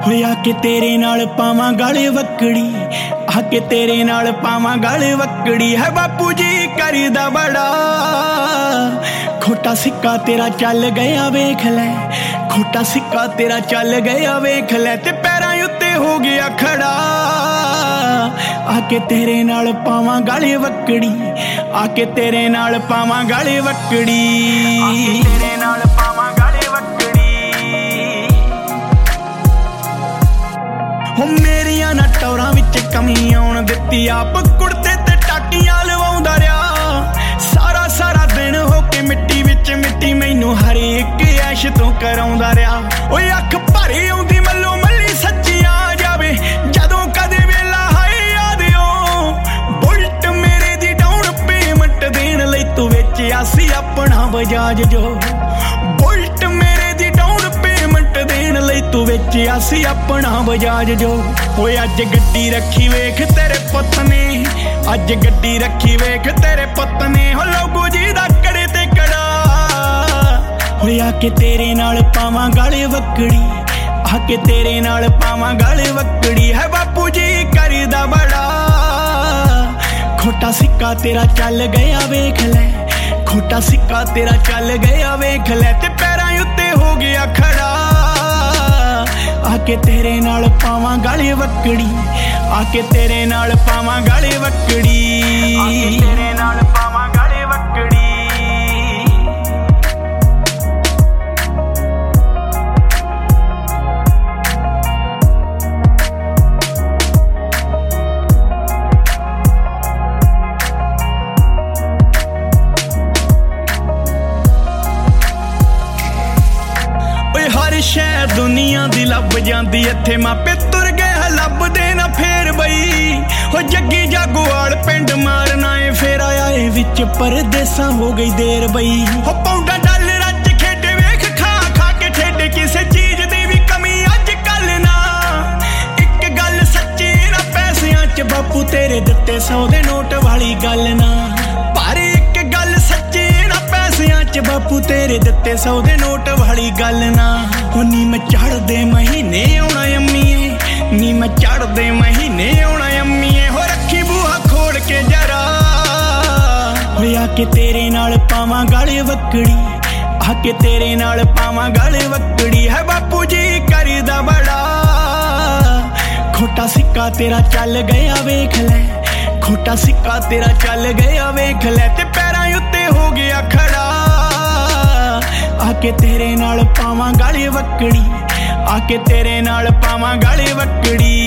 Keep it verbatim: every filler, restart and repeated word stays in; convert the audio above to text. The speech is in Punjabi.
ਹੋਇਆ ਕਿ ਤੇਰੇ ਨਾਲ ਪਾਵਾਂ ਗਲ ਵਕੜੀ, ਆ ਕੇ ਤੇਰੇ ਨਾਲ ਪਾਵਾਂ ਗਲ ਵਕੜੀ ਹੈ ਬਾਪੂ ਜੀ ਕਰਦਾ ਬੜਾ। ਖੋਟਾ ਸਿੱਕਾ ਤੇਰਾ ਚੱਲ ਗਿਆ ਵੇਖ ਲੈ, ਖੋਟਾ ਸਿੱਕਾ ਤੇਰਾ ਚੱਲ ਗਿਆ ਵੇਖ ਲੈ, ਤੇ ਪੈਰਾਂ ਉੱਤੇ ਹੋ ਗਿਆ ਖੜਾ। ਆ ਕੇ ਤੇਰੇ ਨਾਲ ਪਾਵਾਂ ਗਲ ਵਕੜੀ, ਆ ਕੇ ਤੇਰੇ ਨਾਲ ਪਾਵਾਂ ਗਲ ਵਕੜੀ, ਆ ਕੇ ਤੇਰੇ ਨਾਲ ਪਾਵਾਂ ਗਲ ਵਕੜੀ। ਹੋ ਮੇਰੀਆਂ ਨਾ ਟੌਰਾਂ ਵਿੱਚ ਕਮੀ ਆਉਣ ਦਿੱਤੀ, ਆਪ ਕੁੜਤੇ ਤੇ ਟਾਕੀਆਂ ਲਵਾਉਂਦਾ ਰਿਹਾ। ਸਾਰਾ ਸਾਰਾ ਦਿਨ ਹੋ ਕੇ ਮਿੱਟੀ ਵਿੱਚ ਮਿੱਟੀ ਮੈਨੂੰ ਹਰੇਕ ਐਸ਼ ਤੋਂ ਕਰਾਉਂਦਾ ਰਿਹਾ। ਓਏ ਅੱਖ ਭਰੀ ਆਉਂਦੀ ਮੱਲੋ ਮੱਲੀ ਸੱਚੀ ਆ ਜਾਵੇ ਜਦੋਂ ਕਦੇ ਵੇਲਾ ਹਾਏ ਯਾਦ ਓ। ਬੁਲਟ ਮੇਰੇ ਦੀ ਡਾਊਨ ਪੇਮੈਂਟ ਦੇਣ ਲਈ ਤੂੰ ਵੇਚਿਆ ਸੀ ਆਪਣਾ ਬਜਾਜ ਜੋ। ਬੁਲਟ ਮੇਰੇ ਦੀ ਡਾਊਨ ਪੇਮੈਂਟ ਦੇਣ ਲਈ ਤੂੰ ਵੇਚਿਆ ਸੀ ਆਪਣਾ ਬਜਾਜ ਜੋ। ਓਏ ਅੱਜ ਗੱਡੀ ਰੱਖੀ ਵੇਖ ਤੇਰੇ ਪੁੱਤ ਨੇ, ਅੱਜ ਗੱਡੀ ਰੱਖੀ ਵੇਖ ਤੇਰੇ ਪੁੱਤ ਨੇ, ਹੋ ਲੋਗੋ ਜੀ ਦਾ ਕੜੇ ਤੇ ਕੜਾ। ਹੋਇਆ ਕਿ ਤੇਰੇ ਨਾਲ ਪਾਵਾਂ ਗਲ ਵਕੜੀ, ਆ ਕੇ ਤੇਰੇ ਨਾਲ ਪਾਵਾਂ ਗਲ ਵਕੜੀ ਹੈ ਬਾਪੂ ਜੀ ਕਰਦਾ ਬੜਾ। ਖੋਟਾ ਸਿੱਕਾ ਤੇਰਾ ਚੱਲ ਗਿਆ ਵੇਖ ਲੈ, ਖੋਟਾ ਸਿੱਕਾ ਤੇਰਾ ਚੱਲ ਗਿਆ ਵੇਖ ਲੈ, ਤੇ ਪੈਰਾਂ ਉੱਤੇ ਹੋ ਗਿਆ ਖੜਾ। ਆ ਕੇ ਤੇਰੇ ਨਾਲ ਪਾਵਾਂ ਗਲ ਵਕੜੀ, ਆ ਕੇ ਤੇਰੇ ਨਾਲ ਪਾਵਾਂ ਗਲ ਵਕੜੀ, ਆ ਕੇ ਤੇਰੇ ਨਾਲ ਪਾਵਾਂ ਗਲ ਵਕੜੀ। ਹਰ ਸ਼ੈ ਦੁਨੀਆ ਦੀ ਲੱਭ ਜਾਂਦੀ, ਇੱਥੇ ਮਾਪੇ ਤੁਰ ਗਏ ਲੱਭਦੇ ਨਾ ਫੇਰ ਬਈ। ਹੋ ਜੱਗੀ ਜਾਗੋਵਾਲ ਪਿੰਡ ਮਾਰਨਾ ਏ ਫੇਰ ਆਇਆ ਏ ਵਿੱਚ ਪਰਦੇਸਾਂ ਹੋ ਗਈ ਦੇਰ ਬਈ। ਹੋ ਪੌਂਡਾ ਡਾਲਰਾਂ ਚ ਖੇਡੇ ਵੇਖ ਖਾ ਖਾ ਕੇ ਠੇਡੇ, ਕਿਸੇ ਚੀਜ਼ ਦੀ ਵੀ ਕਮੀ ਅੱਜ ਕੱਲ ਨਾ। ਇੱਕ ਗੱਲ ਸੱਚੀ ਨਾ ਪੈਸਿਆਂ ਚ ਬਾਪੂ ਤੇਰੇ ਦਿੱਤੇ ਸੌ ਦੇ ਨੋਟ ਵਾਲੀ ਗੱਲ ਨਾ। ਪਰ ਇੱਕ ਗੱਲ ਸੱਚੀ ਨਾ ਪੈਸਿਆਂ ਚ ਬਾਪੂ ਤੇਰੇ ਦਿੱਤੇ ਸੌ ਦੇ ਨੋਟ ਵਾਲੀ ਗੱਲ ਨਾ। ਹੋ ਨੀ ਮੈਂ ਚੜ੍ਹਦੇ ਮਹੀਨੇ ਆਉਣਾ ਅੰਮੀਏ, ਨੀ ਮੈਂ ਚੜ੍ਹਦੇ ਮਹੀਨੇ ਆਉਣਾ ਅੰਮੀਏ, ਹੋ ਰੱਖੀ ਬੂਹਾ ਖੋਲ ਕੇ ਜਰਾ। ਹੋਇਆ ਕਿ ਤੇਰੇ ਨਾਲ ਪਾਵਾਂ ਗਲ ਵਕੜੀ, ਆ ਕੇ ਤੇਰੇ ਨਾਲ ਪਾਵਾਂ ਗਲ ਵਕੜੀ ਹੈ ਬਾਪੂ ਜੀ ਕਰਦਾ ਬੜਾ। ਖੋਟਾ ਸਿੱਕਾ ਤੇਰਾ ਚੱਲ ਗਿਆ ਵੇਖ ਲੈ, ਖੋਟਾ ਸਿੱਕਾ ਤੇਰਾ ਚੱਲ ਗਿਆ ਵੇਖ ਲੈ, ਤੇ ਪੈਰਾਂ ਉੱਤੇ ਹੋ ਗਿਆ ਖੜਾ। ਆ ਕੇ ਤੇਰੇ ਨਾਲ ਪਾਵਾਂ ਗਲ ਵਕੜੀ, ਆ ਕੇ ਤੇਰੇ ਨਾਲ ਪਾਵਾਂ ਗਲ ਵਕੜੀ।